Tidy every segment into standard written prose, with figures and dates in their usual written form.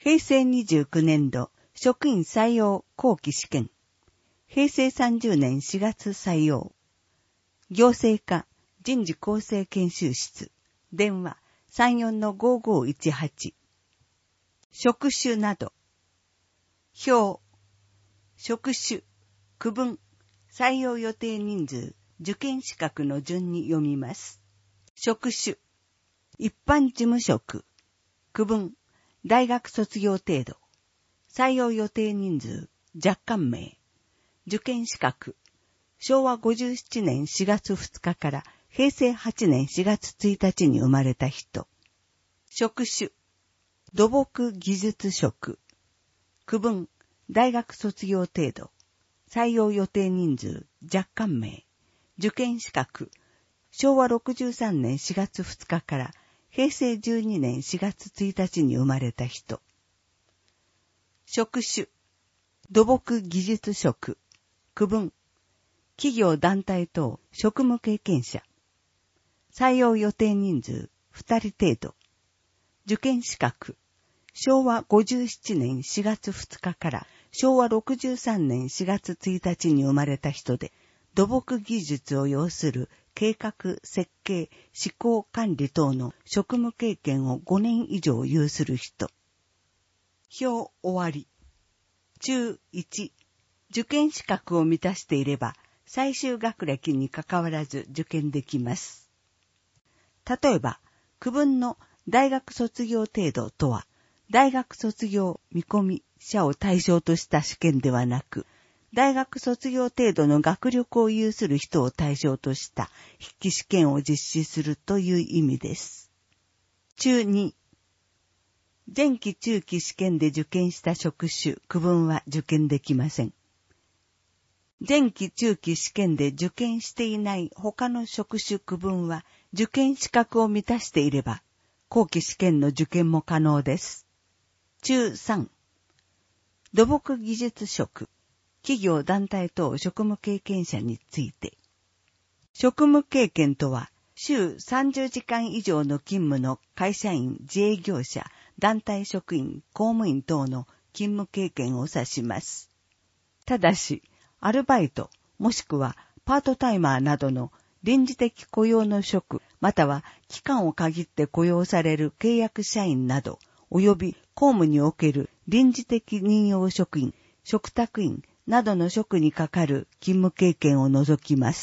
平成29年度職員採用後期試験。平成30年4月採用。行政課人事構成研修室。電話 34-5518。職種など。表。職種。区分。採用予定人数。受験資格の順に読みます。職種。一般事務職。区分。大学卒業程度。採用予定人数。若干名。受験資格。昭和57年4月2日から平成8年4月1日に生まれた人。職種。土木技術職。区分。大学卒業程度。採用予定人数。若干名。受験資格。昭和63年4月2日から平成12年4月1日に生まれた人。職種。土木技術職。区分。企業団体等職務経験者。採用予定人数2人程度。受験資格。昭和57年4月2日から昭和63年4月1日に生まれた人で、土木技術を要する計画、設計、施工管理等の職務経験を5年以上有する人。表終わり。中1。受験資格を満たしていれば、最終学歴にかかわらず受験できます。例えば、区分の大学卒業程度とは、大学卒業見込み者を対象とした試験ではなく、大学卒業程度の学力を有する人を対象とした筆記試験を実施するという意味です。中2。前期中期試験で受験した職種、区分は受験できません。前期中期試験で受験していない他の職種区分は受験資格を満たしていれば、後期試験の受験も可能です。中3。土木技術職。企業団体等職務経験者について。職務経験とは、週30時間以上の勤務の会社員、自営業者、団体職員、公務員等の勤務経験を指します。ただし、アルバイト、もしくはパートタイマーなどの臨時的雇用の職、または期間を限って雇用される契約社員など、及び公務における臨時的任用職員、嘱託員などの職にかかる勤務経験を除きます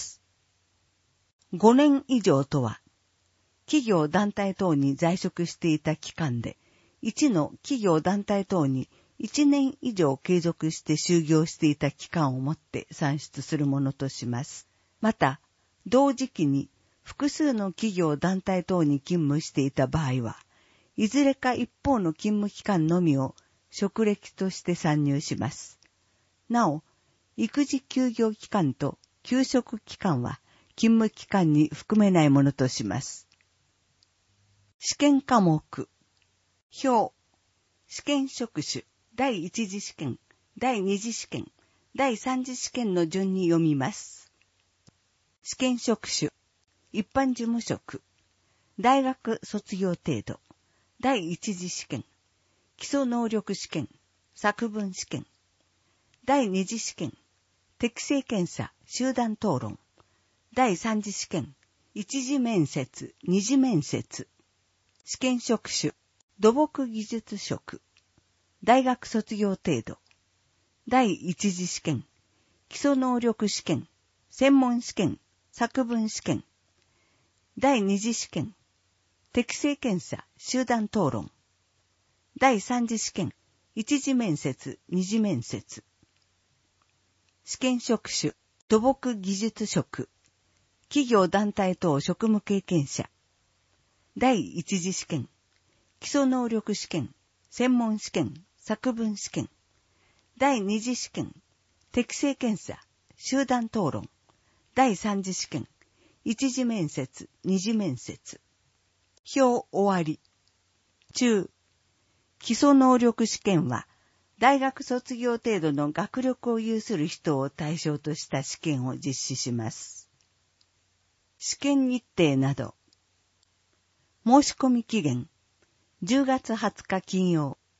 。5年以上とは、企業団体等に在職していた期間で、1の企業団体等に1年以上継続して就業していた期間をもって算出するものとします。また、同時期に複数の企業団体等に勤務していた場合は、いずれか一方の勤務期間のみを職歴として算入します。なお、育児休業期間と休職期間は勤務期間に含めないものとします。試験科目。表。試験職種。第一次試験、第二次試験、第三次試験の順に読みます。試験職種。一般事務職。大学卒業程度。第一次試験。基礎能力試験。作文試験。第二次試験。適性検査、集団討論。第三次試験。一次面接、二次面接。試験職種。土木技術職。大学卒業程度。第一次試験。基礎能力試験。専門試験。作文試験。第二次試験。適性検査、集団討論。第三次試験。一次面接、二次面接。試験職種。土木技術職。企業団体等職務経験者。第一次試験。基礎能力試験。専門試験。作文試験。第二次試験。適性検査。集団討論。第三次試験。一次面接。二次面接。表終わり。中。基礎能力試験は、大学卒業程度の学力を有する人を対象とした試験を実施します。試験日程など。申し込み期限。10月20日金曜。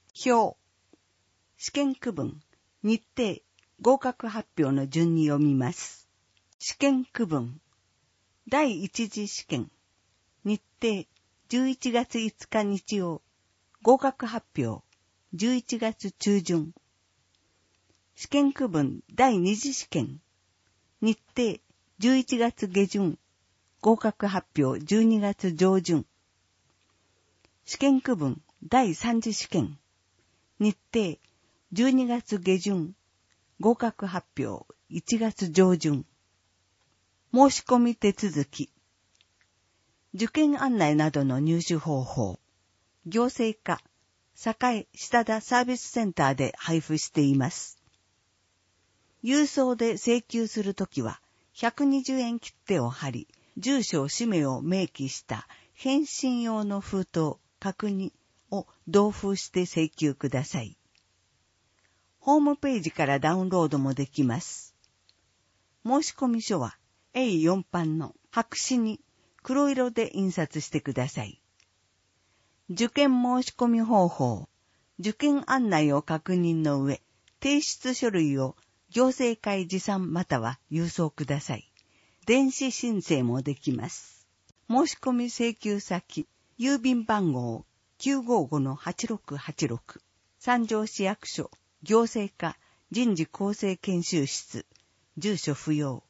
表、試験区分、日程、合格発表の順に読みます。試験区分、第一次試験、日程、11月5日日曜、合格発表、11月中旬。試験区分第二次試験、日程、11月下旬、合格発表12月上旬。試験区分第三次試験、日程、12月下旬、合格発表1月上旬。申し込み手続き。受験案内などの入手方法。行政課、栄下田サービスセンターで配布しています。郵送で請求するときは、120円切手を貼り、住所氏名を明記した返信用の封筒、確認を同封して請求ください。ホームページからダウンロードもできます。申込書は A4 版の白紙に黒色で印刷してください。受験申し込み方法、受験案内を確認の上、提出書類を行政会持参または郵送ください。電子申請もできます。申し込み請求先、郵便番号 955-8686、三条市役所、行政課、人事構成研修室、住所不要。